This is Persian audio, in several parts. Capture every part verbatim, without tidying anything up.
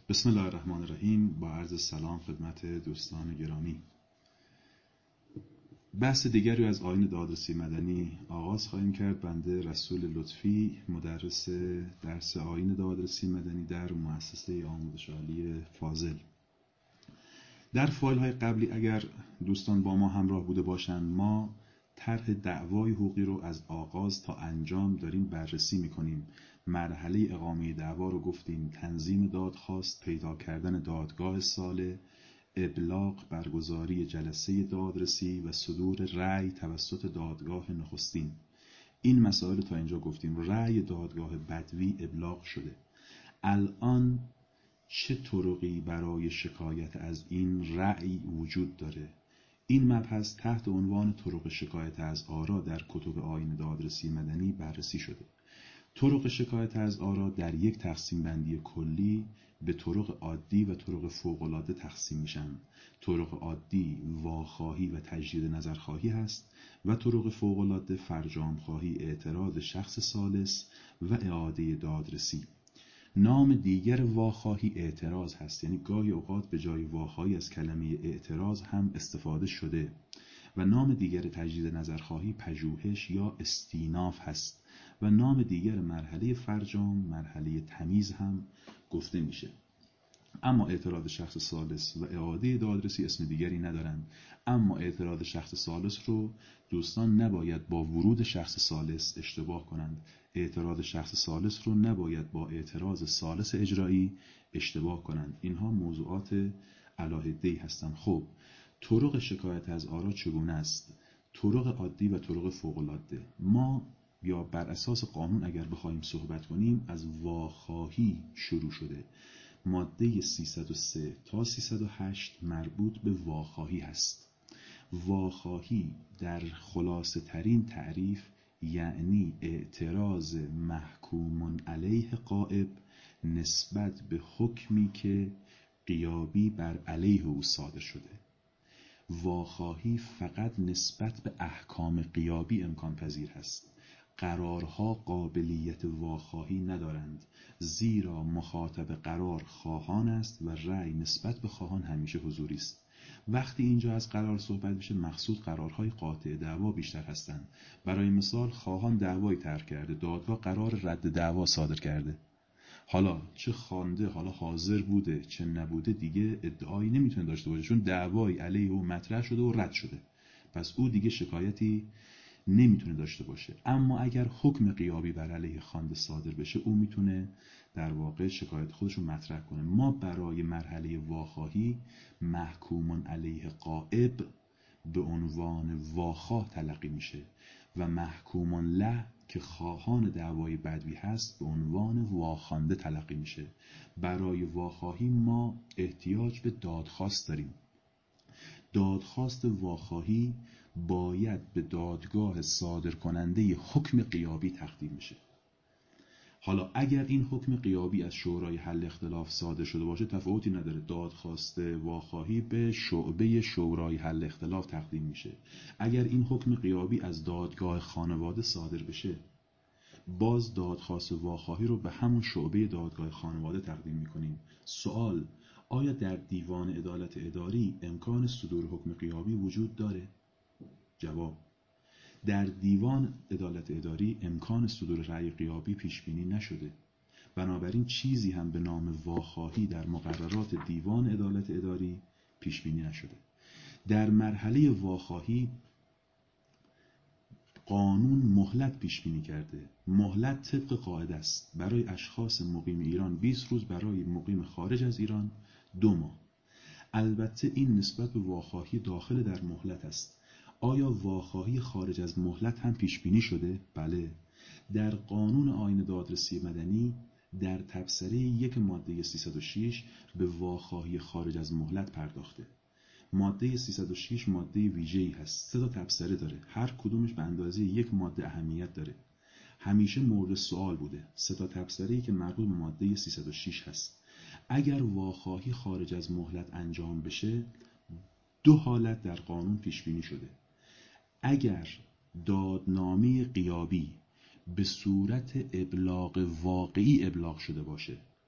بسم الله الرحمن الرحیم. با عرض سلام خدمت دوستان گرامی، بحث دیگری از آیین دادرسی مدنی آغاز خواهیم کرد. بنده رسول لطفی، مدرس درس آیین دادرسی مدنی در مؤسسه آموزش عالی فاضل. در فایل های قبلی اگر دوستان با ما همراه بوده باشند، ما طرح دعوای حقوقی رو از آغاز تا انجام داریم بررسی میکنیم. مرحله اقامه دعوا رو گفتیم، تنظیم دادخواست، پیدا کردن دادگاه ساله، ابلاغ، برگزاری جلسه دادرسی و صدور رأی توسط دادگاه نخستین. این مسائل تا اینجا گفتیم. رأی دادگاه بدوی ابلاغ شده. الان چه طرقی برای شکایت از این رأی وجود داره؟ این مبحث تحت عنوان طرق شکایت از آرا در کتب آیین دادرسی مدنی بررسی شده. طرق شکایت از آرا در یک تقسیم بندی کلی به طرق عادی و طرق فوق‌العاده تقسیم میشن. طرق عادی واخواهی و تجدید نظرخواهی هست و طرق فوق‌العاده فرجامخواهی، اعتراض شخص ثالث و اعاده دادرسی. نام دیگر واخواهی اعتراض هست، یعنی گاهی اوقات به جای واخواهی از کلمه اعتراض هم استفاده شده. و نام دیگر تجدید نظرخواهی پژوهش یا استیناف هست و نام دیگر مرحله فرجام مرحله تمیز هم گفته میشه. اما اعتراض شخص ثالث و اعاده دادرسی اسم دیگری ندارند. اما اعتراض شخص ثالث رو دوستان نباید با ورود شخص ثالث اشتباه کنند. اعتراض شخص ثالث رو نباید با اعتراض ثالث اجرایی اشتباه کنند. اینها موضوعات علاهده‌ای هستند. خب طرق شکایت از آرا چگونه است؟ طرق عادی و طرق فوق‌العاده. ما یا بر اساس قانون اگر بخوایم صحبت کنیم، از واخواهی شروع شده. ماده سیصد و سه تا سیصد و هشت مربوط به واخواهی هست. واخواهی در خلاصه ترین تعریف یعنی اعتراض محکوم علیه غائب نسبت به حکمی که غیابی بر علیه او صادر شده. واخواهی فقط نسبت به احکام غیابی امکان پذیر است. قرارها قابلیت واخواهی ندارند، زیرا مخاطب قرار خواهان است و رأی نسبت به خواهان همیشه حضوری است. وقتی اینجا از قرار صحبت میشه، مقصود قرارهای قاطع دعوا بیشتر هستند. برای مثال خواهان دعوای طرح کرده، دادگاه قرار رد دعوا صادر کرده. حالا چه خوانده، حالا حاضر بوده چه نبوده، دیگه ادعایی نمیتونه داشته باشه، چون دعوای علیه او مطرح شده و رد شده. پس او دیگه شکایتی نمیتونه داشته باشه. اما اگر حکم غیابی بر علیه خوانده صادر بشه، او میتونه در واقع شکایت خودش رو مطرح کنه. ما برای مرحله واخواهی محکوم علیه غائب به عنوان واخواه تلقی میشه و محکوم له که خواهان دعوای بدوی هست به عنوان واخوانده تلقی میشه. برای واخواهی ما احتیاج به دادخواست داریم. دادخواست واخواهی باید به دادگاه صادر کننده حکم غیابی تقدیم میشه. حالا اگر این حکم غیابی از شورای حل اختلاف صادر شده باشه، تفاوتی نداره. دادخواست واخواهی به شعبه شورای حل اختلاف تقدیم میشه. اگر این حکم غیابی از دادگاه خانواده صادر بشه، باز دادخواست واخواهی رو به همون شعبه دادگاه خانواده تقدیم میکنیم. سوال: آیا در دیوان عدالت اداری امکان صدور حکم غیابی وجود داره؟ جواب: در دیوان عدالت اداری امکان صدور رأی غیابی پیش بینی نشده. بنابراین چیزی هم به نام واخواهی در مقررات دیوان عدالت اداری پیش بینی نشده. در مرحله واخواهی قانون مهلت پیش بینی کرده. مهلت طبق قاعده است: برای اشخاص مقیم ایران بیست روز، برای مقیم خارج از ایران دو ماه. البته این نسبت به واخواهی داخل در مهلت است. آیا واخواهی خارج از مهلت هم پیش بینی شده؟ بله. در قانون آیین دادرسی مدنی در تبصره یک ماده سیصد و شش به واخواهی خارج از مهلت پرداخته. ماده سیصد و شش ماده ویژه‌ای هست. سه تا تبصره داره. هر کدومش به اندازه یک ماده اهمیت داره. همیشه مورد سوال بوده. سه تا تبصره‌ای که مربوط به ماده سیصد و شش هست. اگر واخواهی خارج از مهلت انجام بشه، دو حالت در قانون پیش بینی شده. اگر دادنامه غیابی به صورت ابلاغ واقعی ابلاغ شده باشه،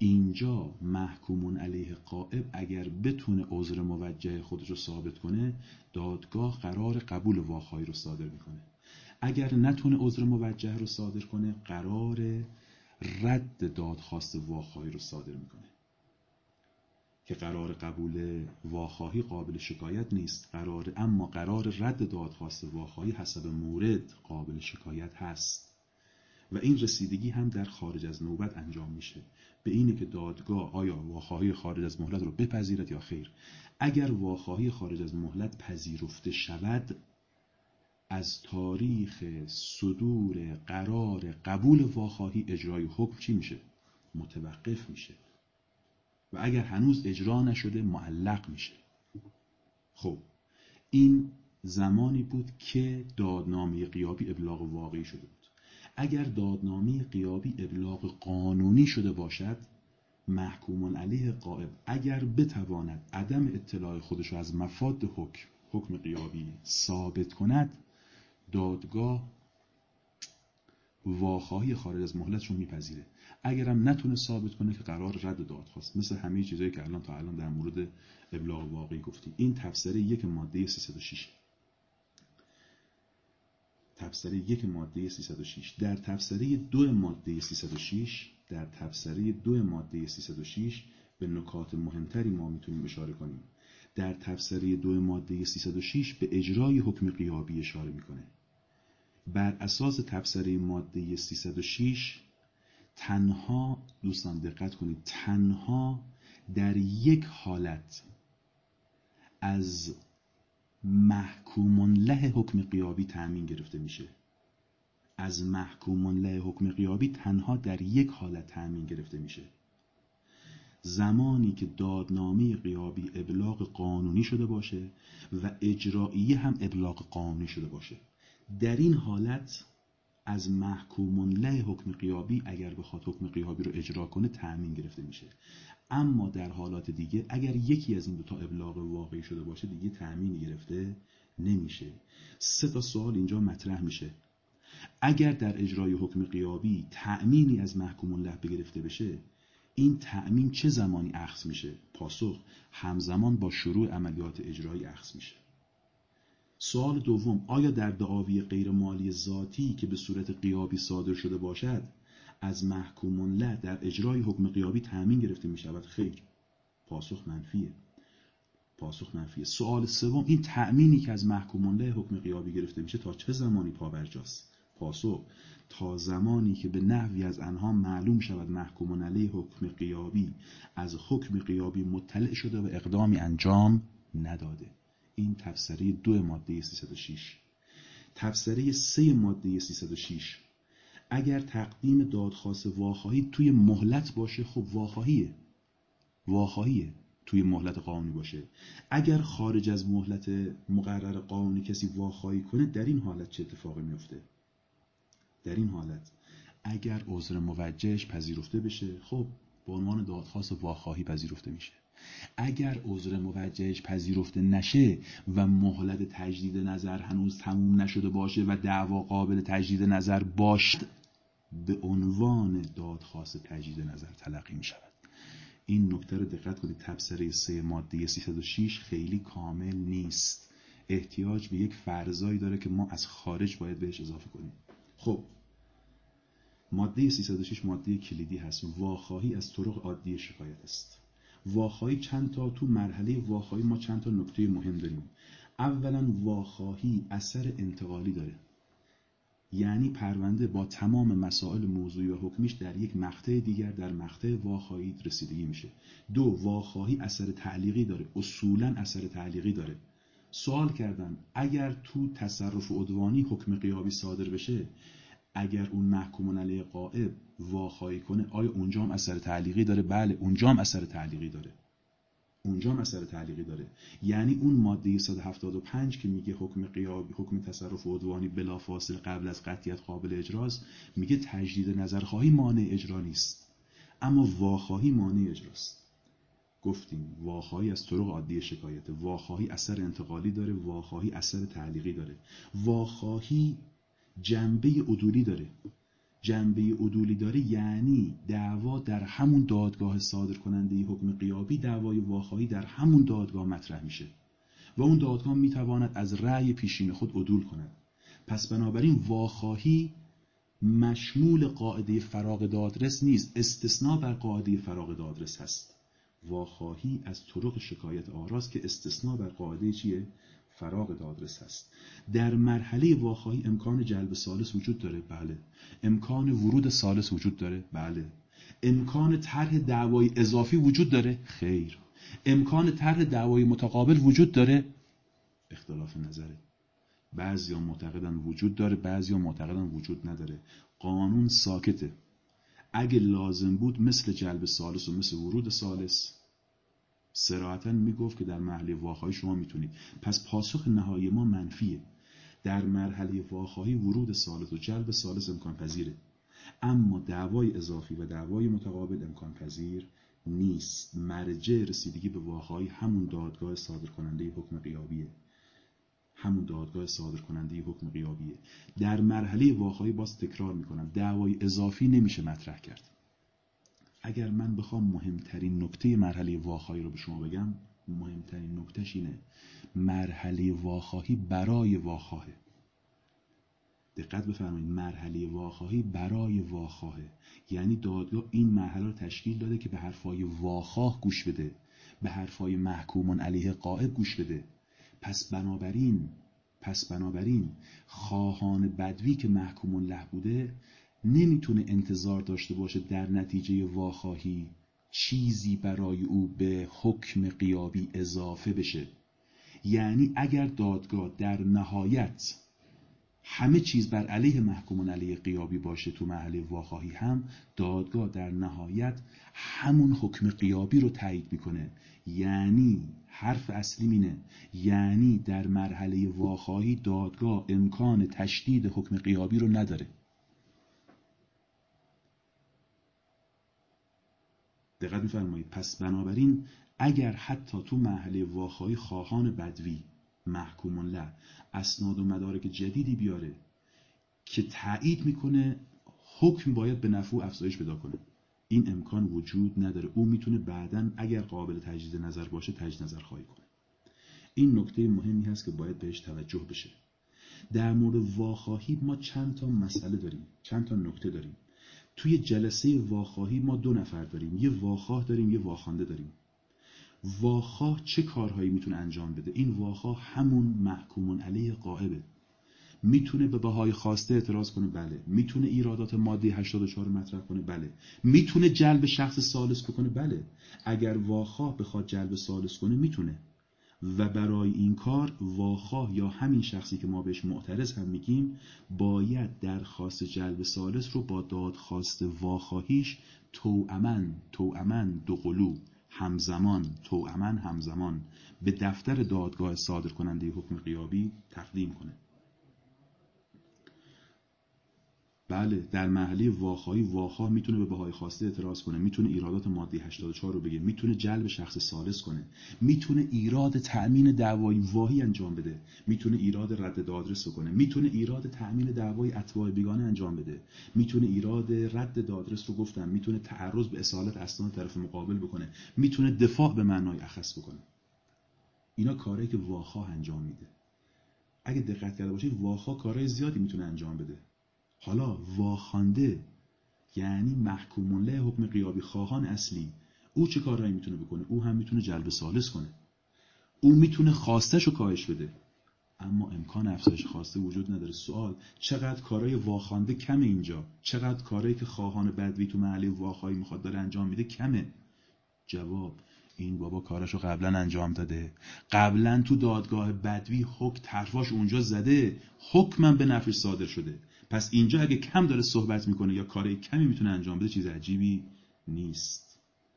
اینجا محکومون علیه غائب اگر بتونه عذر موجه خودش رو ثابت کنه، دادگاه قرار قبول واخوایی رو صادر میکنه. اگر نتونه عذر موجه رو صادر کنه، قرار رد دادخواست واخوایی رو صادر میکنه که قرار قبول واخواهی قابل شکایت نیست، قرار اما قرار رد دادخواست واخواهی حسب مورد قابل شکایت هست و این رسیدگی هم در خارج از نوبت انجام میشه به اینه که دادگاه آیا واخواهی خارج از مهلت رو بپذیرد یا خیر. اگر واخواهی خارج از مهلت پذیرفته شود، از تاریخ صدور قرار قبول واخواهی اجرای حکم چی میشه؟ متوقف میشه و اگر هنوز اجرا نشده معلق میشه. خب این زمانی بود که دادنامه غیابی ابلاغ واقعی شده بود. اگر دادنامه غیابی ابلاغ قانونی شده باشد، محکوم علیه غائب اگر بتواند عدم اطلاع خودش از مفاد حکم حکم غیابی ثابت کند، دادگاه واخواهی خارج از مهلتش رو میپذیره. اگرم نتونه ثابت کنه که قرار رد دادخواست، مثل همه چیزایی که الان تا الان در مورد ابلاغ واقعی گفتیم. این تفسیر یک ماده سیصد و شش. تفسیر یک ماده سیصد و شش. در تفسیر دو ماده سیصد و شش در تفسیر دو ماده سیصد و شش به نکات مهمتری ما میتونیم اشاره کنیم. در تفسیر دو ماده سیصد و شش به اجرای حکم غیابی اشاره میکنه. بر اساس تفسیر ماده سیصد و شش تنها، دوستان دقت کنید، تنها در یک حالت از محکوم له حکم غیابی تأمین گرفته میشه. از محکوم له حکم غیابی تنها در یک حالت تأمین گرفته میشه: زمانی که دادنامه غیابی ابلاغ قانونی شده باشه و اجرایی هم ابلاغ قانونی شده باشه. در این حالت از محکوم له حکم غیابی اگر بخواد حکم غیابی رو اجرا کنه تأمین گرفته میشه. اما در حالات دیگه اگر یکی از این دو تا ابلاغ واقعی شده باشه دیگه تأمین گرفته نمیشه. سه تا سوال اینجا مطرح میشه. اگر در اجرای حکم غیابی تأمینی از محکوم له بگرفته بشه، این تأمین چه زمانی اخذ میشه؟ پاسخ: همزمان با شروع عملیات اجرایی اخذ میشه. سوال دوم: آیا در دعاوی غیر مالی ذاتی که به صورت غیابی صادر شده باشد از محکوم له در اجرای حکم غیابی تأمین گرفته می شود؟ خیر. پاسخ منفیه. پاسخ منفیه. سوال سوم: این تأمینی که از محکوم له حکم غیابی گرفته میشه تا چه زمانی پابرجاست؟ پاسخ: تا زمانی که به نحوی از آنها معلوم شود محکوم علیه حکم غیابی از حکم غیابی مطلع شده و اقدامی انجام نداده. این تفسیری دو ماده سیصد و شش. تفسیری سه ماده سیصد و شش: اگر تقدیم دادخواست واخواهی توی مهلت باشه، خب واخواهیه واخواهیه توی مهلت قانونی باشه. اگر خارج از مهلت مقرر قانونی کسی واخواهی کنه، در این حالت چه اتفاقی میفته؟ در این حالت اگر عذر موجهش پذیرفته بشه، خب به عنوان دادخواست واخواهی پذیرفته میشه. اگر عذر موجهش پذیرفته نشه و مهلت تجدید نظر هنوز تموم نشده باشه و دعوا قابل تجدید نظر باشد، به عنوان دادخواست تجدید نظر تلقی می شود. این نکته رو دقت کنید. تفسیر سه ماده سیصد و شش خیلی کامل نیست، احتیاج به یک فرضایی داره که ما از خارج باید بهش اضافه کنیم. خب ماده سیصد و شش ماده کلیدی هست. واخواهی از طرق عادی شکایت است. واخواهی چند تا تو مرحله واخواهی ما چند تا نکته مهم داریم. اولا واخواهی اثر انتقالی داره، یعنی پرونده با تمام مسائل موضوعی و حکمیش در یک مقطع دیگر در مقطع واخواهی رسیدگی میشه. دو، واخواهی اثر تعلیقی داره، اصولا اثر تعلیقی داره. سوال کردن اگر تو تصرف عدوانی حکم غیابی صادر بشه، اگر اون محکوم علیه غائب واخواهی کنه، آیا اونجا هم اثر تعلیقی داره؟ بله، اونجا هم اثر تعلیقی داره. اونجا هم اثر تعلیقی داره. یعنی اون ماده صد و هفتاد و پنج که میگه حکم غیابی، حکم تصرف عدوانی بلافاصله قبل از قطعیت قابل اجراست، میگه تجدید نظرخواهی مانع اجرا نیست، اما واخواهی مانع اجراست. گفتیم واخواهی از طرق عادی شکایت. واخواهی اثر انتقالی داره، واخواهی اثر تعلیقی داره. واخواهی جنبه عدولی داره، جنبه عدولی داره یعنی دعوا در همون دادگاه صادر کننده حکم غیابی، دعوای واخواهی در همون دادگاه مطرح میشه و اون دادگاه میتواند از رأی پیشین خود عدول کند. پس بنابراین واخواهی مشمول قاعده فراغ دادرس نیست، استثناء بر قاعده فراغ دادرس هست. واخواهی از طرق شکایت آراست که استثناء بر قاعده چیه؟ فراغ دادرس هست. در مرحله واخواهی امکان جلب ثالث وجود داره؟ بله. امکان ورود ثالث وجود داره؟ بله. امکان طرح دعوای اضافی وجود داره؟ خیر. امکان طرح دعوای متقابل وجود داره؟ اختلاف نظره. بعضیا معتقدن وجود داره، بعضیا معتقدن وجود نداره. قانون ساکته. اگه لازم بود مثل جلب ثالث و مثل ورود ثالث صراحتاً میگفت که در مرحله واخواهی شما میتونید. پس پاسخ نهایی ما منفیه. در مرحله واخواهی ورود ثالث و جلب ثالث امکان پذیره، اما دعوای اضافی و دعوای متقابل امکان پذیر نیست. مرجع رسیدگی به واخواهی همون دادگاه صادر کننده حکم غیابیه. همون دادگاه صادر کننده حکم غیابیه. در مرحله واخواهی باز تکرار میکنم دعوای اضافی نمیشه مطرح کرد. اگر من بخوام مهمترین نکته مرحله واخواهی رو به شما بگم، مهمترین نکتهش اینه: مرحله واخواهی برای واخواهه. دقت بفرمایید، مرحله واخواهی برای واخواهه، یعنی دادگاه این مرحله رو تشکیل داده که به حرفای واخواه گوش بده، به حرفای محکومون علیه غائب گوش بده. پس بنابراین پس بنابراین خواهان بدوی که محکومون له بوده نمیتونه انتظار داشته باشه در نتیجه واخواهی چیزی برای او به حکم غیابی اضافه بشه. یعنی اگر دادگاه در نهایت همه چیز بر علیه محکومون علیه غیابی باشه تو مرحله واخواهی، هم دادگاه در نهایت همون حکم غیابی رو تایید میکنه. یعنی حرف اصلی اینه، یعنی در مرحله واخواهی دادگاه امکان تشدید حکم غیابی رو نداره. دقت می‌فرمایید. پس بنابراین اگر حتی تو مرحله واخواهی خواهان بدوی محکومون له اسناد و مدارک جدیدی بیاره که تایید میکنه حکم باید به نفع و افزایش پیدا کنه، این امکان وجود نداره. او میتونه بعداً اگر قابل تجدید نظر باشه تجدید نظر خواهی کنه. این نکته مهمی هست که باید بهش توجه بشه. در مورد واخواهی ما چند تا مسئله داریم، چند تا نکته داریم. توی جلسه واخواهی ما دو نفر داریم، یه واخواه داریم، یه واخوانده داریم. واخواه چه کارهایی میتونه انجام بده؟ این واخواه همون محکومون علیه غائبه. میتونه به بهای خواسته اعتراض کنه؟ بله. میتونه ایرادات ماده هشتاد و چهار مطرح کنه؟ بله. میتونه جلب شخص ثالث بکنه؟ بله. اگر واخواه بخواد جلب ثالث کنه میتونه، و برای این کار واخواه یا همین شخصی که ما بهش معترض هم میگیم باید درخواست جلب ثالث رو با دادخواست واخواهیش توأمن توأمن دو قلو همزمان توأمن همزمان به دفتر دادگاه صادر کننده حکم غیابی تقدیم کنه. بله، در مرحله واخواهی واخواه میتونه به بهای خواسته اعتراض کنه، میتونه ایرادات ماده هشتاد و چهار رو بگه، میتونه جلب شخص ثالث کنه، میتونه ایراد تأمین دعوای واهی انجام بده، میتونه ایراد رد دادرس کنه، میتونه ایراد تأمین دعوای اتباع بیگانه انجام بده، میتونه ایراد رد دادرس رو گفتم، میتونه تعرض به اصالت اسناد طرف مقابل بکنه، میتونه دفاع به معنای اخص بکنه. اینا کارهایی که واخواه انجام میده. اگه دقت کرده باشید واخواه کارهای زیادی میتونه انجام بده. حالا واخوانده یعنی محکومون له حکم غیابی خواهان اصلی، او چه کارهایی میتونه بکنه؟ او هم میتونه جلب ثالث کنه، او میتونه خواستش رو کاهش بده، اما امکان افزایش خواسته وجود نداره. سوال: چقدر کارهای واخوانده کمه اینجا؟ چقدر کارهایی که خواهان بدوی تو محله واخواهی میخواد داره انجام میده کمه؟ جواب: این بابا کاراشو قبلا انجام داده، قبلا تو دادگاه بدوی حکم طرفاش اونجا زده، حکمم به نفعش صادر شده. پس اینجا اگه کم داره صحبت میکنه یا کاری کمی میتونه انجام بده چیز عجیبی نیست.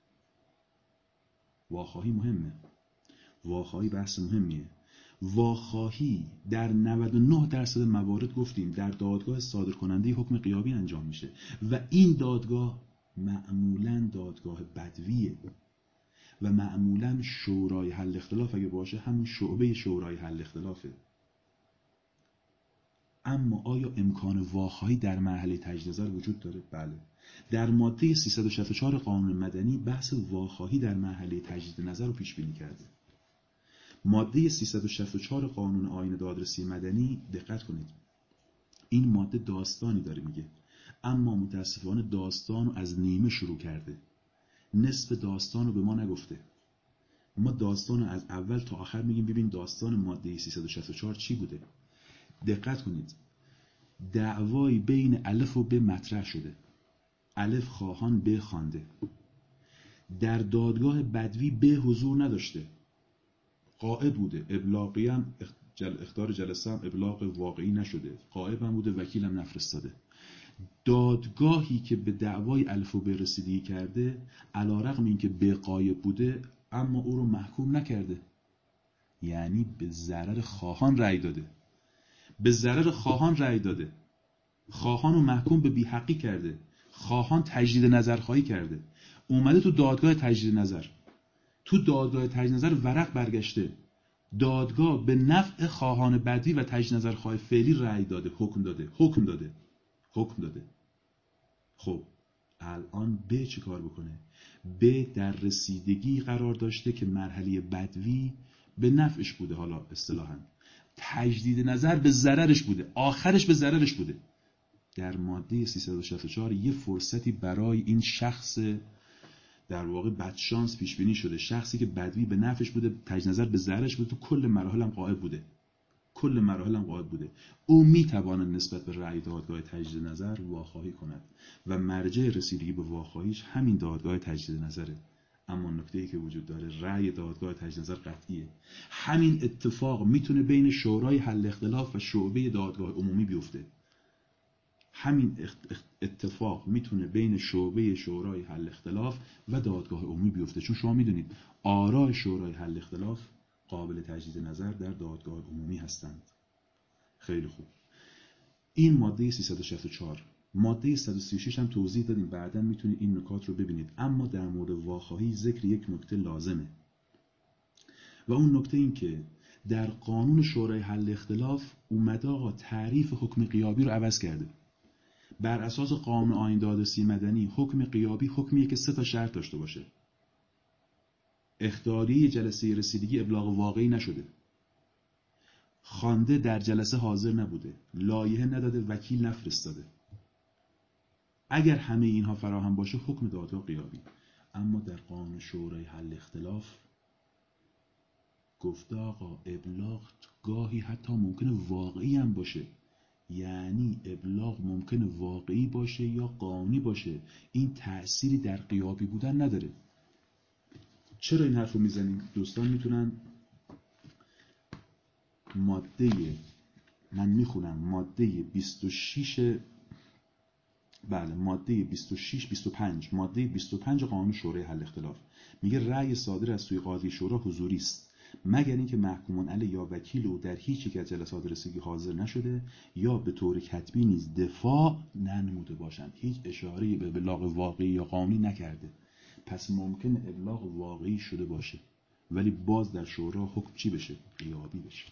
واخواهی مهمه، واخواهی بحث مهمیه. واخواهی در نود و نه درصد موارد گفتیم در دادگاه صادر کننده حکم غیابی انجام میشه و این دادگاه معمولاً دادگاه بدویه و معمولاً شورای حل اختلاف اگه باشه همون شعبه شورای حل اختلافه. اما آیا امکان واخواهی در مرحله تجدید نظر وجود داره؟ بله. در ماده سیصد و شصت و چهار قانون مدنی بحث واخواهی در مرحله تجدید نظر رو پیش بینی کرده. ماده سیصد و شصت و چهار قانون آیین دادرسی مدنی، دقت کنید، این ماده داستانی داره میگه، اما متاسفانه داستان رو از نیمه شروع کرده، نصف داستان رو به ما نگفته. ما داستان رو از اول تا آخر میگیم ببین داستان ماده سیصد و شصت و چهار چی بوده. دقت کنید، دعوایی بین الف و ب مطرح شده، الف خواهان ب خوانده، در دادگاه بدوی ب حضور نداشته، غائب بوده، ابلاغی هم جل... اخطار جلسه هم ابلاغ واقعی نشده، غائب هم بوده، وکیل هم نفرستاده. دادگاهی که به دعوای الف و ب رسیدگی کرده علیرغم اینکه ب غایب بوده اما او رو محکوم نکرده، یعنی به ضرر خواهان رأی داده، به ضرر خواهان رأی داده، خواهان رو محکوم به بی‌حقی کرده، خواهان تجدید نظر خواهی کرده، اومده تو دادگاه تجدید نظر، تو دادگاه تجدید نظر ورق برگشته، دادگاه به نفع خواهان بدوی و تجدید نظر خواه فعلی رأی داده، حکم داده، حکم داده، حکم داده. خب الان ب چه کار بکنه؟ ب در رسیدگی قرار داشته که مرحله بدوی به نفعش بوده، حالا اصطلاحاً تجدید نظر به ضررش بوده، آخرش به ضررش بوده. در ماده سیصد و شصت و چهار یه فرصتی برای این شخص در واقع بدشانس پیش بینی شده، شخصی که بدوی به نفعش بوده تجدید نظر به ضررش بوده، تو کل مراحل هم غائب بوده، کل مراحل هم غائب بوده، او میتواند نسبت به رأی دادگاه تجدید نظر واخواهی کند و مرجع رسیدگی به واخواهیش همین دادگاه تجدید نظره. اما نکته‌ای که وجود داره، رأی دادگاه تجدید نظر قطعیه. همین اتفاق میتونه بین شورای حل اختلاف و شعبه دادگاه عمومی بیفته. همین اتفاق میتونه بین شعبه شورای حل اختلاف و دادگاه عمومی بیفته، چون شما میدونید آراء شورای حل اختلاف قابل تجدید نظر در دادگاه عمومی هستند. خیلی خوب، این ماده سیصد و شصت و چهار. ماده صد و سی و شش هم توضیح دادیم، بعداً میتونید این نکات رو ببینید. اما در مورد واخواهی ذکر یک نکته لازمه و اون نکته این که در قانون شورای حل اختلاف اومده آقا تعریف حکم غیابی رو عوض کرده. بر اساس قانون آیین دادرسی مدنی حکم غیابی حکمیه که سه تا شرط داشته باشه: اخطاری جلسه رسیدگی ابلاغ واقعی نشده، خوانده در جلسه حاضر نبوده، لایحه نداده، وکیل نفرستاده. اگر همه اینها فراهم باشه حکم دادگاه غیابی. اما در قانون شورای حل اختلاف گفته آقا ابلاغ گاهی حتی ممکنه واقعی هم باشه، یعنی ابلاغ ممکنه واقعی باشه یا قانونی باشه، این تأثیری در غیابی بودن نداره. چرا این حرف رو میزنیم؟ دوستان میتونن ماده، من میخونم ماده بیست و شش، بله ماده بیست و شش بیست و پنج، ماده بیست و پنج قانون شورای حل اختلاف میگه رأی صادر از سوی قاضی شورا حضوری است مگر اینکه محکومون علیه یا وکیل او در هیچ یک از جلسات رسیدگی حاضر نشده یا به طور کتبی نیز دفاع ننموده باشند. هیچ اشاره‌ای به ابلاغ واقعی یا قانونی نکرده، پس ممکن ابلاغ واقعی شده باشه ولی باز در شورا حکم چی بشه؟ غیابی بشه.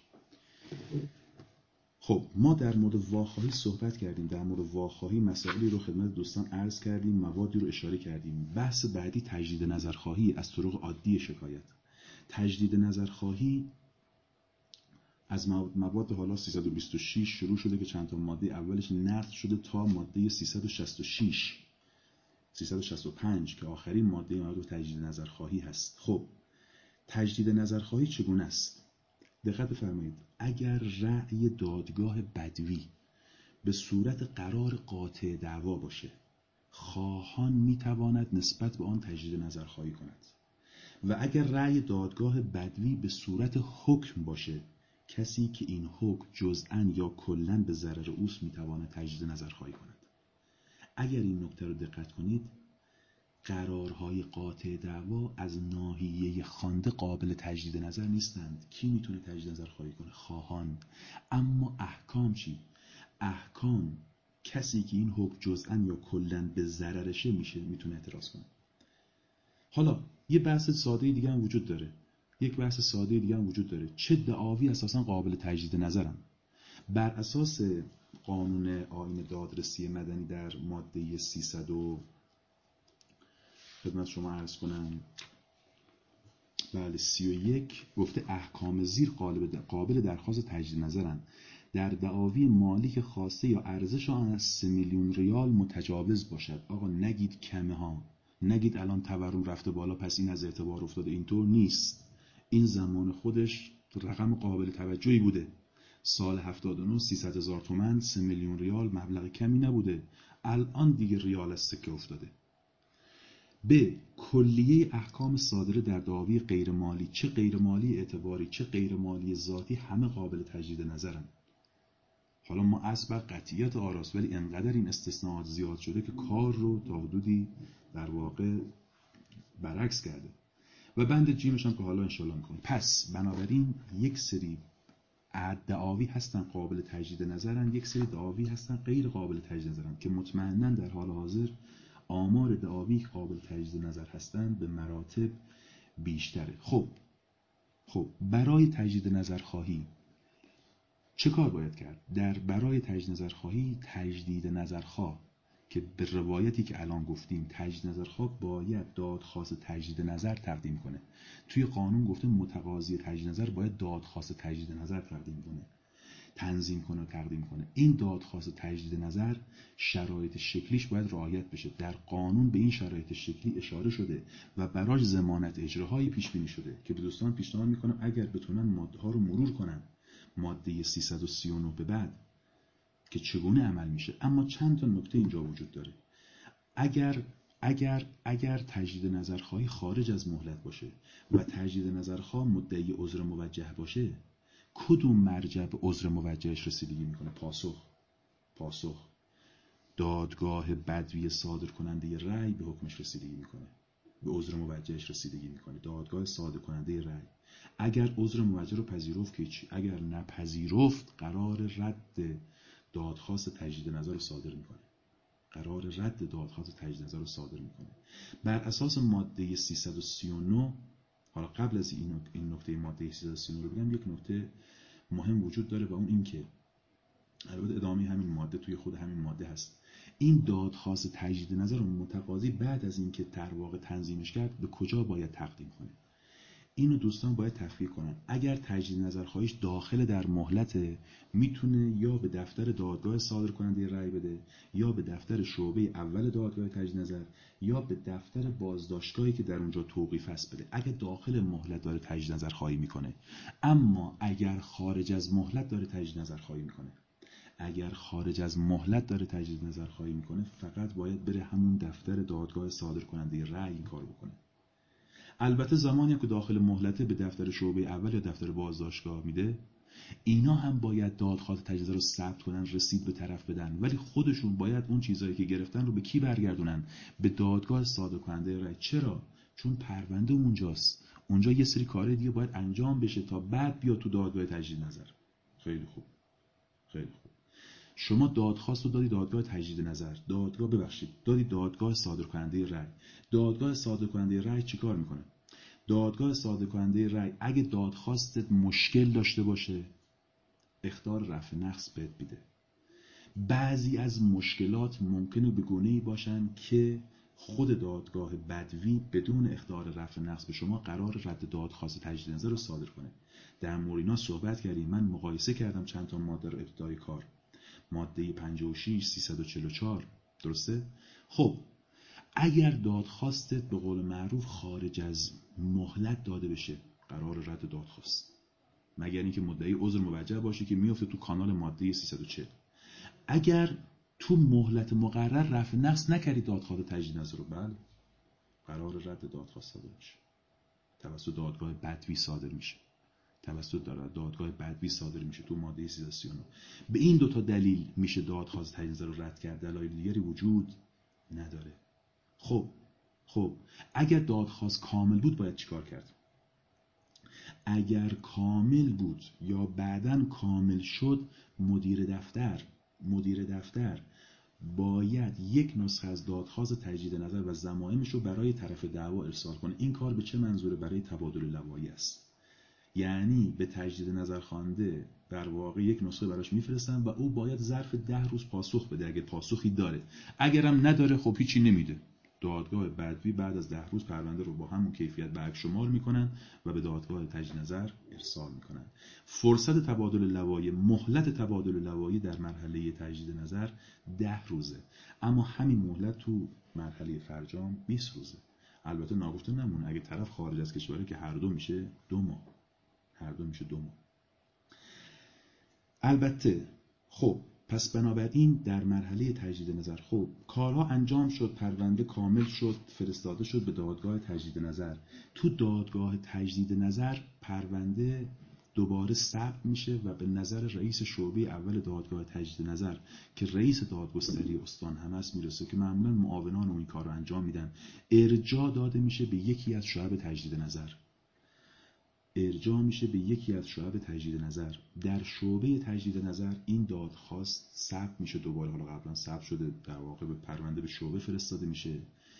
خب ما در مورد واخواهی صحبت کردیم، در مورد واخواهی مسائلی رو خدمت دوستان عرض کردیم، موادی رو اشاره کردیم. بحث بعدی تجدید نظرخواهی از طرق عادی شکایت. تجدید نظرخواهی از مواد حالا سیصد و بیست و شش شروع شده که چند تا ماده اولش نقض شده تا ماده سیصد و شصت و شش سیصد و شصت و پنج که آخرین ماده مربوط به تجدید نظرخواهی هست. خب تجدید نظرخواهی چگونه است؟ دقت بفرمایید. اگر رأی دادگاه بدوی به صورت قرار قاطع دعوا باشه، خواهان میتواند نسبت به آن تجدید نظرخواهی کند و اگر رأی دادگاه بدوی به صورت حکم باشه، کسی که این حکم جزءاً یا کلاً به ضرر اوست میتواند تجدید نظرخواهی کند. اگر این نکته رو دقت کنید، قرارهای قاطع دعوا از ناحیه خوانده قابل تجدید نظر نیستند. کی میتونه تجدید نظر خواهی کنه؟ خواهان. اما احکام چی؟ احکام کسی که این حکم جزءاً یا کلاً به ضررشه میشه میتونه اعتراض کنه. حالا یه بحث ساده دیگه هم وجود داره. یک بحث ساده دیگه هم وجود داره. چه دعاوی اساساً قابل تجدید نظرن؟ بر اساس قانون آیین دادرسی مدنی در ماده سیصد و خدمت شما عرض کنم بله سی و یک گفته احکام زیر قابل درخواست تجدید نظرند در دعاوی مالی که خواسته یا ارزش آن از سه میلیون ریال متجاوز باشد. آقا نگید کمه ها، نگید الان تورم رفته بالا پس این از اعتبار افتاده. اینطور نیست. این زمان خودش رقم قابل توجهی بوده. سال هفتاد و نه سیصد هزار تومان، سه میلیون ریال مبلغ کمی نبوده. الان دیگه ریال از سکه افتاده. به کلیه احکام صادره در دعاوی غیر مالی، چه غیر مالی اعتباری چه غیر مالی ذاتی، همه قابل تجدید نظرن. حالا ما اصل بر قطعیت آراست، ولی انقدر این استثناءات زیاد شده که کار رو تا حدودی در واقع برعکس کرده. و بند جیمش هم که حالا انشالله میکنیم. پس بنابراین یک سری دعاوی هستن قابل تجدید نظرن، یک سری دعاوی هستن غیر قابل تجدید نظرن که مطمئناً در حال حاضر آمار دعاوی قابل تجدید نظر هستن به مراتب بیشتره. خب خب برای تجدید نظر خواهی چه کار باید کرد؟ در برای تجدید نظر خواهی تجدید نظر خواه که به روایتی که الان گفتیم تجدید نظر خواه باید دادخواست تجدید نظر تقدیم کنه. توی قانون گفته متقاضی تجدید نظر باید دادخواست تجدید نظر تقدیم کنه، تنظیم کنه و تقدیم کنه. این دادخواست تجدید نظر شرایط شکلیش باید رعایت بشه. در قانون به این شرایط شکلی اشاره شده و براش ضمانت اجراهایی پیش بینی شده که به دوستان پیشنهاد میکنم اگر بتونن ماده ها رو مرور کنن، ماده سیصد و سی و نه به بعد که چگونه عمل میشه. اما چند تا نکته اینجا وجود داره. اگر اگر اگر تجدید نظرخواهی خارج از مهلت باشه و تجدید نظرخواه مدعی عذر موجه باشه، کدوم مرجع به عذر موجهش رسیدگی میکنه؟ پاسخ پاسخ دادگاه بدوی صادر کننده رأی به حکمش رسیدگی میکنه، به عذر موجهش رسیدگی میکنه. دادگاه صادر کننده رأی اگر عذر موجه رو پذیرفت که چی، اگر نپذیرفت قرار رد دادخواست تجدید نظر رو صادر میکنه. قرار رد دادخواست تجدید نظر رو صادر میکنه بر اساس ماده سیصد و سی و نه. حالا قبل از این این نکته ماده سیصد و سی و نه رو بگم، یک نکته مهم وجود داره و اون این که البته ادامه همین ماده توی خود همین ماده هست. این دادخواست تجدید نظر رو متقاضی بعد از اینکه در واقع تنظیمش کرد به کجا باید تقدیم کنه؟ اینو دوستان باید تفکیک کنن. اگر تجدید نظر خواهیش داخل در مهلت، میتونه یا به دفتر دادگاه صادر کننده رأی بده، یا به دفتر شعبه اول دادگاه تجدید نظر، یا به دفتر بازداشتگاهی که در اونجا توقیف هست بده. اگر داخل مهلت داره تجدید نظر خواهی میکنه. اما اگر خارج از مهلت داره تجدید نظر خواهی میکنه اگر خارج از مهلت داره تجدید نظر خواهی میکنه فقط باید بره همون دفتر دادگاه صادر کننده رأی این کار بکنه. البته زمانی که داخل مهلته به دفتر شعبه اول یا دفتر بازداشتگاه میده، اینا هم باید دادخواست تجدید نظر رو ثبت کنن، رسید به طرف بدن، ولی خودشون باید اون چیزایی که گرفتن رو به کی برگردونن؟ به دادگاه صادر کننده رأی. چرا؟ چون پرونده اونجاست. اونجا یه سری کارهای دیگه باید انجام بشه تا بعد بیا تو دادگاه تجدید نظر. خیلی خوب خیلی خوب شما دادخواست رو دادی دادگاه تجدید نظر، دادگاه ببخشید دادی دادگاه صادر کننده رأی. دادگاه صادر کننده رأی چیکار میکنه؟ دادگاه صادر کننده رأی اگه دادخواستت مشکل داشته باشه اخطار رفع نقص بهت میده. بعضی از مشکلات ممکنه به گونه‌ای باشن که خود دادگاه بدوی بدون اخطار رفع نقص به شما قرار رد دادخواست تجدید نظر رو صادر کنه. در مورد اینا صحبت کردیم. من مقایسه کردم چند تا ماده رو ابتدای کار، ماده پنجاه و شش سیصد و چهل و چهار، درسته؟ خب اگر دادخواستت به قول معروف خارج از مهلت داده بشه قرار رد دادخواست، مگر اینکه مدعی عذر موجه باشه که میفته تو کانال ماده سیصد و چهل. اگر تو مهلت مقرر رفع نقص نکردی دادخواست تجدید نظر رو، بله قرار رد دادخواست صادر میشه، توسط دادگاه بدوی صادر میشه توسط دادگاه بدوی صادر میشه تو ماده سیصد و سی و نه. به این دوتا دلیل میشه دادخواست تجدید نظر رو رد کرد، دلایل دیگری وجود نداره. خب خب اگر دادخواست کامل بود باید چیکار کرد؟ اگر کامل بود یا بعداً کامل شد، مدیر دفتر مدیر دفتر باید یک نسخه از دادخواست تجدید نظر و ضمایمش رو برای طرف دعوا ارسال کنه. این کار به چه منظوره؟ برای تبادل لوایی است. یعنی به تجدید نظر خوانده در واقع یک نسخه براش میفرستن و او باید ظرف ده روز پاسخ بده اگه پاسخی داره. اگرم نداره خب هیچی نمیده. دادگاه بدوی بعد از ده روز پرونده رو با همون کیفیت برگ شمار میکنن و به دادگاه تجدید نظر ارسال میکنن. فرصت تبادل لوایی، مهلت تبادل لوایی در مرحله تجدید نظر ده روزه، اما همین مهلت تو مرحله فرجام بیست روزه. البته ناگفته نمونه اگه طرف خارج از کشوره که هر دو میشه دو ماه هر دو میشه دو ماه. البته خب پس بنابراین در مرحله تجدید نظر خب کارها انجام شد، پرونده کامل شد، فرستاده شد به دادگاه تجدید نظر. تو دادگاه تجدید نظر پرونده دوباره ثبت میشه و به نظر رئیس شعبه اول دادگاه تجدید نظر که رئیس دادگستری استان هم هست میرسه که معمولا معاونان اون کار رو انجام میدن. ارجاع داده میشه به یکی از شعب تجدید نظر. ارجاع میشه به یکی از شعب تجدید نظر. در شعبه تجدید نظر این دادخواست ثبت میشه دوباره، حالا قبلا ثبت شده، در واقع به پرونده به شعبه فرستاده میشه.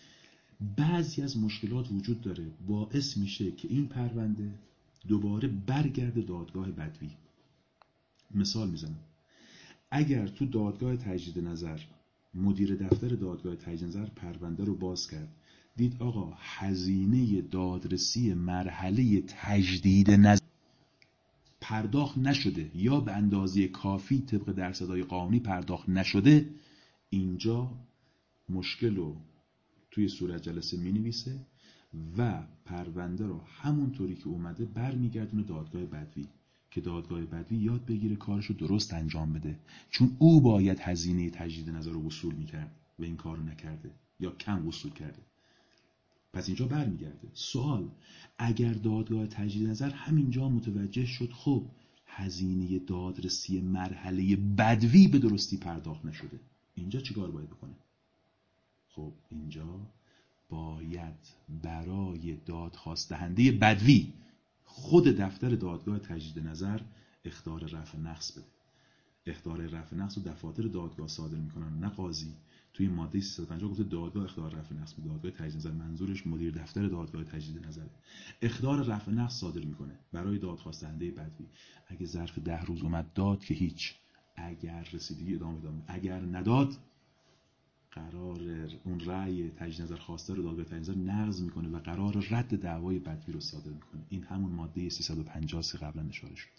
بعضی از مشکلات وجود داره باعث میشه که این پرونده دوباره برگرده دادگاه بدوی. مثال میزنم، اگر تو دادگاه تجدید نظر مدیر دفتر دادگاه تجدید نظر پرونده رو باز کرد، دید آقا هزینه دادرسی مرحله تجدید نظر پرداخت نشده یا به اندازه کافی طبق درصدهای قانونی پرداخت نشده، اینجا مشکل رو توی صورت جلسه می نویسه و پرونده رو همونطوری که اومده برمیگردونه دادگاه بدوی که دادگاه بدوی یاد بگیره کارش رو درست انجام بده، چون او باید هزینه تجدید نظر رو وصول میکرد و این کار رو نکرده یا کم وصول کرده. پس اینجا برمیگرده. سوال، اگر دادگاه تجدید نظر همینجا متوجه شد خب هزینه دادرسی مرحله بدوی به درستی پرداخت نشده، اینجا چیکار باید بکنه؟ خب اینجا باید برای دادخواست دهنده بدوی خود دفتر دادگاه تجدید نظر اخطار رفع نقص بده. اخطار رفع نقص رو دفاتر دادگاه صادر میکنن نه قاضی. توی ماده سیصد و پنجاه گفته دادگاه اخطار رفع نقص به دادگاه تجدید نظر، منظورش مدیر دفتر دادگاه تجدید نظره. اخطار رفع نقص صادر میکنه برای دادخواست دهنده بدوی. اگه ظرف ده روز اومد داد که هیچ، اگر رسیدگی ادامه ادامه، اگر نداد قرار اون رأی تجدید نظر خواسته رو دادگاه تجدید نظر نقض میکنه و قرار رد دعوای بدوی رو صادر میکنه. این همون ماده سیصد و پنجاه که قبلا اشاره شد.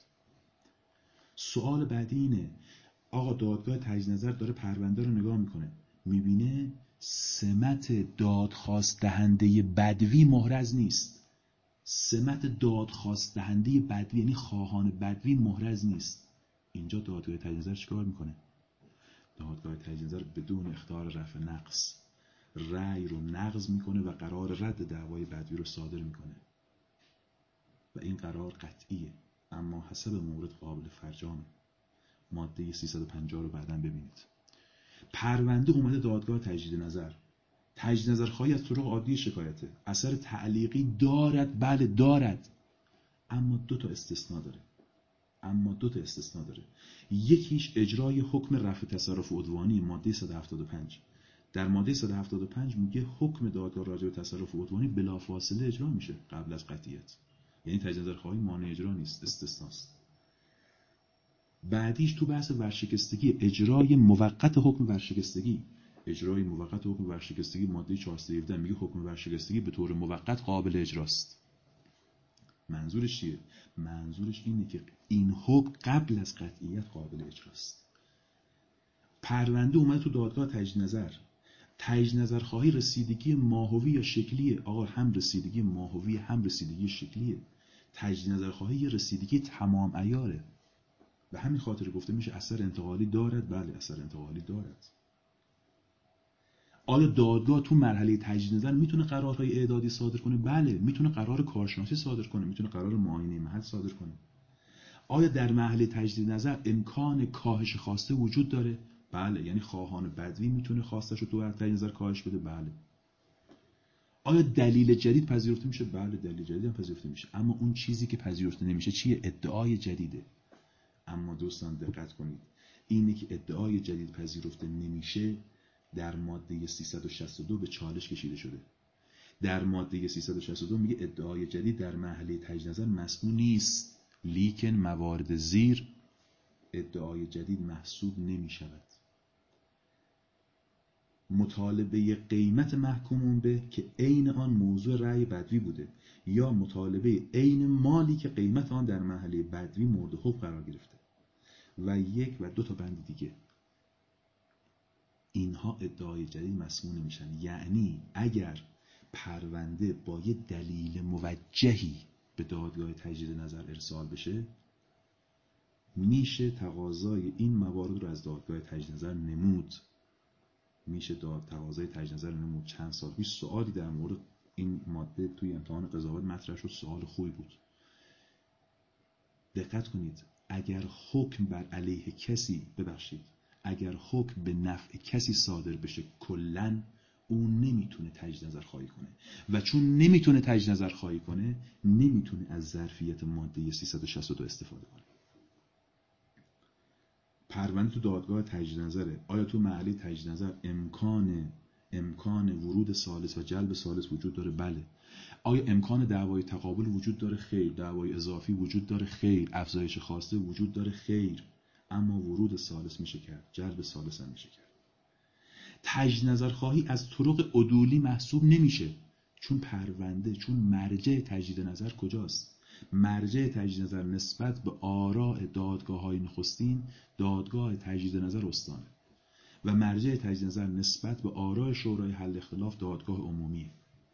سوال بعدی اینه، آقا دادگاه تجدید نظر داره پرونده رو نگاه میکنه، میبینه سمت دادخواست دهنده بدوی محرز نیست. سمت دادخواست دهنده بدوی یعنی خواهان بدوی محرز نیست. اینجا دادگاه تجدید نظر چیکار میکنه؟ دادگاه تجدید نظر بدون اخطار رفع نقص رأی رو نقض میکنه و قرار رد دعوای بدوی رو صادر میکنه و این قرار قطعیه، اما حسب مورد قابل فرجامه. ماده سیصد و پنجاه رو بعداً ببینید. پرونده اومده دادگاه تجدید نظر، تجدید نظر خواهی از طرق عادی شکایته، اثر تعلیقی دارد، بله دارد، اما دو تا استثناء داره. اما دو تا استثناء داره. یکیش اجرای حکم رفع تصرف عدوانی ماده صد و هفتاد و پنج. در ماده صد و هفتاد و پنج میگه حکم دادگاه راجع به تصرف عدوانی بلافاصله اجرا میشه قبل از قطعیت. یعنی تجدید نظر خواهی مانع اجرا نیست، استثناست. بعدیش تو بحث ورشکستگی اجرای موقت حکم ورشکستگی. اجرای موقت حکم ورشکستگی ماده چهارصد و هفده میگه حکم ورشکستگی به طور موقت قابل اجراست. منظورش چیه؟ منظورش اینه که این حکم قبل از قطعیت قابل اجراست. پرونده اومد تو دادگاه تجدید نظر، تجدید نظر خواهی رسیدگی ماهوی یا شکلیه. آقا هم رسیدگی ماهوی هم رسیدگی شکلیه. تجدید نظر خواهی یه رسیدگی تمام عیاره. به همین خاطر گفته میشه اثر انتقالی دارد. بله اثر انتقالی دارد. آیا دادگاه تو مرحله تجدید نظر میتونه قرارهای اعدادی صادر کنه؟ بله میتونه قرار کارشناسی صادر کنه، میتونه قرار معاینه محل صادر کنه. آیا در مرحله تجدید نظر امکان کاهش خواسته وجود داره؟ بله، یعنی خواهان بدوی میتونه خواستش رو تو تجدید نظر کاهش بده. بله. آیا دلیل جدید پذیرفته میشه؟ بله دلیل جدید هم پذیرفته میشه، اما اون چیزی که پذیرفته نمیشه چیه؟ ادعای جدیده. اما دوستان دقت کنید، اینه که ادعای جدید پذیرفته نمیشه در ماده سیصد و شصت و دو به چالش کشیده شده. در ماده سیصد و شصت و دو میگه ادعای جدید در مرحله تجدید نظر مسموع نیست، لیکن موارد زیر ادعای جدید محسوب نمی شود. مطالبه قیمت محکومون به که عین آن موضوع رأی بدوی بوده، یا مطالبه عین مالی که قیمت آن در مرحله بدوی مورد حکم قرار گرفته و یک و دو تا بند دیگه، اینها ادعای جدید مسموع نمیشن. یعنی اگر پرونده با یه دلیل موجهی به دادگاه تجدید نظر ارسال بشه، میشه تقاضای این موارد رو از دادگاه تجدید نظر نمود. میشه داد تقاضای تجدید نظر نمود. چند سال پیش سوالی در مورد این ماده توی امتحان قضاوت مطرح شد، سوال خوبی بود. دقت کنید، اگر حکم بر علیه کسی ببخشید اگر حکم به نفع کسی صادر بشه، کلاً اون نمیتونه تجدید نظر خواهی کنه و چون نمیتونه تجدید نظر خواهی کنه، نمیتونه از ظرفیت ماده سیصد و شصت و دو استفاده کنه. پرونده تو دادگاه تجدید نظره، آیا تو مرحله تجدید نظر امکان امکان ورود ثالث و جلب ثالث وجود داره؟ بله. آیا امکان دعوای تقابل وجود داره؟ خیر. دعوای اضافی وجود داره؟ خیر. افزایش خواسته وجود داره؟ خیر. اما ورود ثالث میشه کرد، جلب ثالث هم میشه کرد. تجدید نظر خواهی از طرق عدولی محسوب نمیشه، چون پرونده چون مرجع تجدید نظر کجاست؟ مرجع تجدید نظر نسبت به آراء دادگاه‌های نخستین دادگاه تجدید نظر استانه و مرجع تجدید نظر نسبت به آراء شورای حل اختلاف دادگاه عمومی.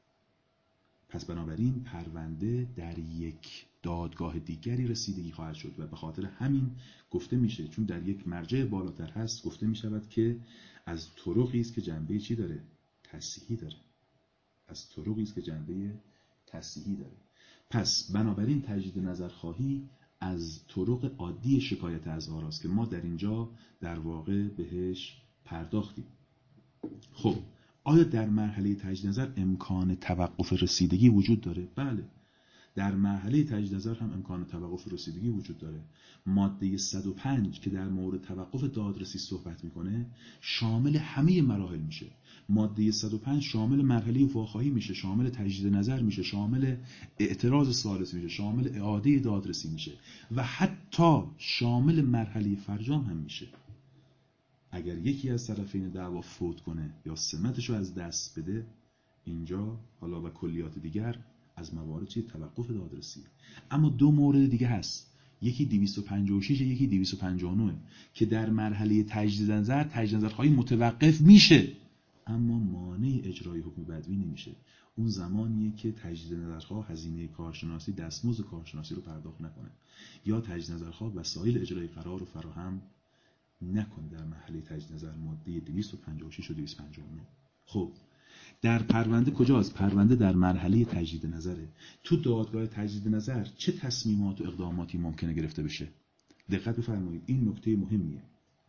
پس بنابراین پرونده در یک دادگاه دیگری رسیدگی خواهد شد و به خاطر همین گفته میشه، چون در یک مرجع بالاتر هست، گفته میشود که از طرقی است که جنبه چی داره؟ تصحیحی داره. از طرقی است که جنبه تصحیحی داره. پس بنابراین تجدید نظر خواهی از طرق عادی شکایت از آراست که ما در اینجا در واقع بهش پرداختیم. خب آیا در مرحله تجدید نظر امکان توقف رسیدگی وجود داره؟ بله. در مرحله تجدید نظر هم امکان توقف رسیدگی وجود داره. ماده صد و پنج که در مورد توقف دادرسی صحبت میکنه شامل همه مراحل میشه. ماده صد و پنج شامل مرحله واخواهی میشه، شامل تجدید نظر میشه، شامل اعتراض ثالث میشه، شامل اعاده دادرسی میشه و حتی شامل مرحله فرجام هم میشه. اگر یکی از طرفین دعوا فوت کنه یا سمتشو از دست بده، اینجا حالا و کلیات دیگر از موارد چیه؟ توقف دادرسی. اما دو مورد دیگه هست، یکی دویست و پنجاه و شش، یکی دویست و پنجاه و نه که در مرحله تجدید نظر تجدید نظرخواهی متوقف میشه اما مانع اجرای حکم بدوی نمیشه. اون زمانیه که تجدید نظرخواه هزینه کارشناسی، دستمزد کارشناسی رو پرداخت نکنه یا تجدید نظرخواه وسایل اجرای قرار رو فراهم نکنه در مرحله تجدید نظر ماده دویست و پنجاه و شش و دویست و پنجاه و نه. خب در پرونده کجاست؟ پرونده در مرحله تجدید نظره. تو دادگاه تجدید نظر چه تصمیمات و اقداماتی ممکنه گرفته بشه؟ دقت بفرمایید، این نکته مهمیه.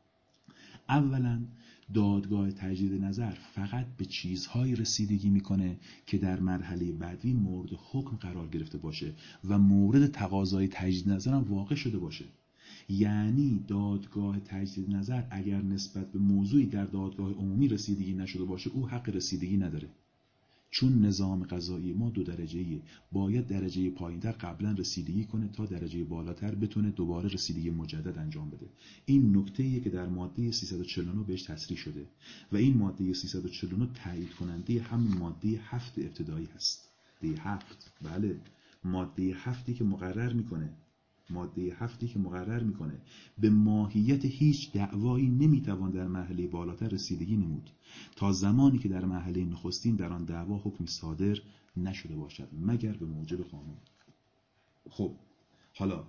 اولا دادگاه تجدید نظر فقط به چیزهایی رسیدگی میکنه که در مرحله بعدی مورد حکم قرار گرفته باشه و مورد تقاضای تجدید نظر هم واقع شده باشه. یعنی دادگاه تجدید نظر اگر نسبت به موضوعی در دادگاه عمومی رسیدگی نشده باشه، او حق رسیدگی نداره، چون نظام قضایی ما دو درجه‌ایه. باید درجه پایین‌تر قبلا رسیدگی کنه تا درجه بالاتر بتونه دوباره رسیدگی مجدد انجام بده. این نکته‌ایه که در ماده سیصد و چهل و نه بهش تصریح شده و این ماده سیصد و چهل و نه تایید کننده همین ماده هفت ابتدایی هست. ماده هفت، بله، ماده هفتی که مقرر میکنه ماده هفتی که مقرر میکنه به ماهیت هیچ دعوایی نمیتوان در مرحله بالاتر رسیدگی نمود تا زمانی که در مرحله نخستین در آن دعوا حکمی صادر نشده باشد مگر به موجب قانون. خب حالا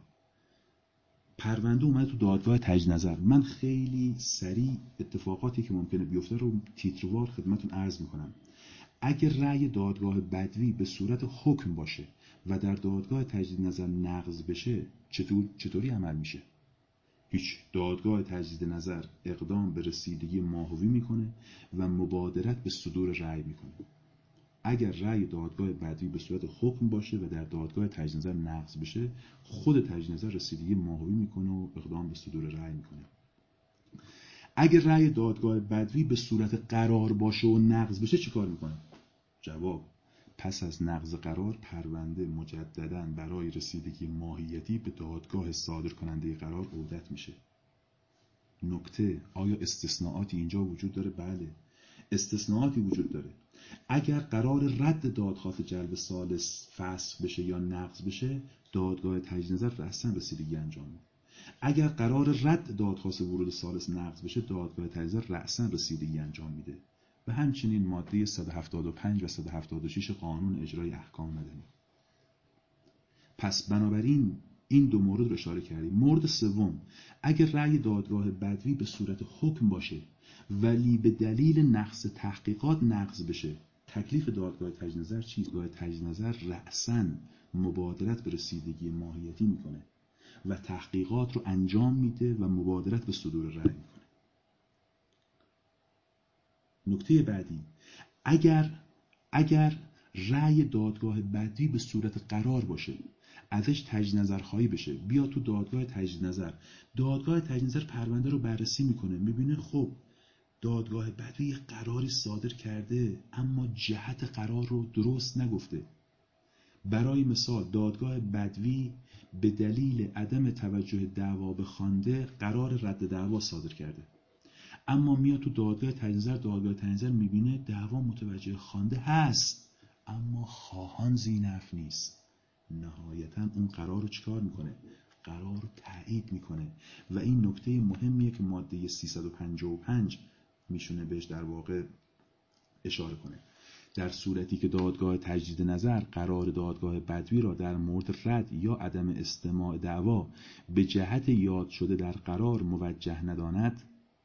پرونده اومده تو دادگاه تجدید نظر. من خیلی سریع اتفاقاتی که ممکنه بیفته رو تیتروار خدمتتون عرض میکنم. اگر رأی دادگاه بدوی به صورت حکم باشه و در دادگاه تجدید نظر نقض بشه، چطور چطوری عمل میشه؟ هیچ. دادگاه تجدید نظر اقدام به رسیدگی ماهوی میکنه و مبادرت به صدور رأی میکنه. اگر رأی دادگاه بدوی به صورت حکم باشه و در دادگاه تجدید نظر نقض بشه، خود تجدید نظر رسیدگی ماهوی میکنه و اقدام به صدور رأی میکنه. اگر رأی دادگاه بدوی به صورت قرار باشه و نقض بشه چیکار میکنه؟ جواب: پس از نقض قرار پرونده مجدداً برای رسیدگی ماهیتی به دادگاه صادر کننده قرار عودت میشه. نکته: آیا استثناءاتی اینجا وجود داره؟ بله، استثناءاتی وجود داره. اگر قرار رد دادخواست جلب ثالث فسخ بشه یا نقض بشه، دادگاه تجدید نظر رأساً رسیدگی انجام میده. اگر قرار رد دادخواست ورود ثالث نقض بشه، دادگاه تجدید نظر رأساً رسیدگی انجام میده. و همچنین ماده صد و هفتاد و پنج و صد و هفتاد و شش قانون اجرای احکام مدنی. پس بنابراین این دو مورد رو اشاره کردیم. مورد سوم، اگر رأی دادگاه بدوی به صورت حکم باشه ولی به دلیل نقص تحقیقات نقض بشه، تکلیف دادگاه تجدید نظر چیست؟ دادگاه تجدید نظر رأساً مبادرت به رسیدگی ماهیتی میکنه و تحقیقات رو انجام میده و مبادرت به صدور رأی میکنه. نکته بعدی، اگر اگر رأی دادگاه بدوی به صورت قرار باشه، ازش تجدید نظر خواهی بشه، بیا تو دادگاه تجدید نظر، دادگاه تجدید نظر پرونده رو بررسی میکنه، میبینه خب دادگاه بدوی یه قراری صادر کرده اما جهت قرار رو درست نگفته. برای مثال دادگاه بدوی به دلیل عدم توجه دعوا به خوانده قرار رد دعوا صادر کرده، اما میاد تو دادگاه تجدید نظر، دادگاه تجدید نظر میبینه دعوا متوجه خوانده هست اما خواهان ذینفع نیست. نهایتاً اون قرار رو چیکار میکنه؟ قرار رو تایید میکنه. و این نکته مهمیه که ماده سیصد و پنجاه و پنج میشونه بهش در واقع اشاره کنه. در صورتی که دادگاه تجدید نظر قرار دادگاه بدوی را در مورد رد یا عدم استماع دعوا به جهت یاد شده در قرار موجه نداند،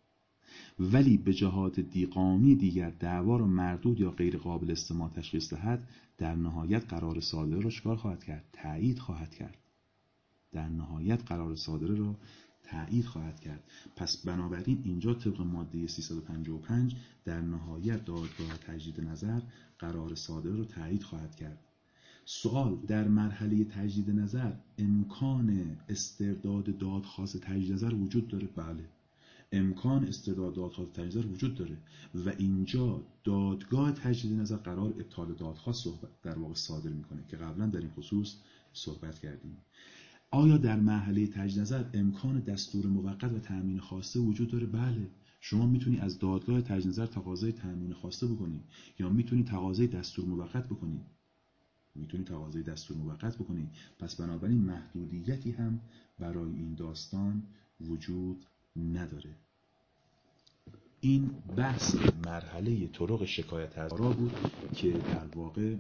ولی به جهات دیقانی دیگر دعوا را مردود یا غیر قابل استماع تشخیص دهد، در نهایت قرار صادره را چکار خواهد کرد؟ تایید خواهد کرد. در نهایت قرار صادره را تایید خواهد کرد. پس بنابراین اینجا طبق ماده سیصد و پنجاه و پنج در نهایت دادگاه تجدید نظر قرار صادره را تایید خواهد کرد. سوال: در مرحله تجدید نظر امکان استرداد دادخواست تجدید نظر وجود داره؟ بله، امکان استرداد دادخواست تجدید نظر وجود داره و اینجا دادگاه تجدید نظر قرار ابطال دادخواست صحبت در واقع صادر میکنه که قبلا در این خصوص صحبت کردیم. آیا در مرحله تجدید نظر امکان دستور موقت و تأمین خواسته وجود داره؟ بله، شما میتونی از دادگاه تجدید نظر تقاضای تأمین خواسته بکنی یا میتونی تقاضای دستور موقت بکنی. میتونی تقاضای دستور موقت بکنی. پس بنابراین محدودیتی هم برای این داستان وجود نداره. این بحث مرحله طرق شکایت از قرار بود که در واقع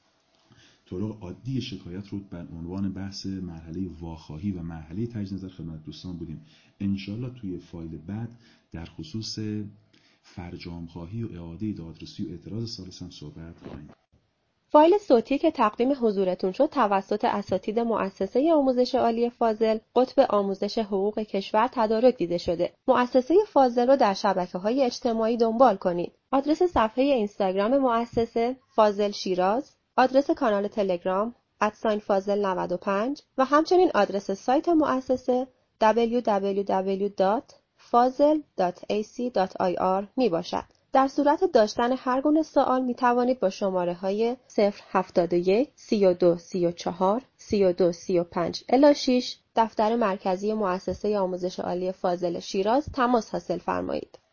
طرق عادی شکایت رو بر عنوان بحث مرحله واخواهی و مرحله تجدید نظر خدمت دوستان بودیم. انشالله توی فایل بعد در خصوص فرجام خواهی و اعاده دادرسی و اعتراض ثالث هم صحبت خواهیم. فایل صوتی که تقدیم حضورتون شد توسط اساتید مؤسسه آموزش عالی فاضل قطب آموزش حقوق کشور تدارک دیده شده. مؤسسه فاضل رو در شبکه‌های اجتماعی دنبال کنید. آدرس صفحه اینستاگرام مؤسسه فاضل شیراز، آدرس کانال تلگرام ات فاضل نود و پنج و همچنین آدرس سایت مؤسسه دبلیو دبلیو دبلیو دات فاضل دات ای سی دات آی آر می باشد. در صورت داشتن هر گونه سوال می توانید با شماره های صفر هفتاد و یک سی و دو سی و چهار سی و دو سی و پنج الی شش دفتر مرکزی مؤسسه آموزش عالی فاضل شیراز تماس حاصل فرمایید.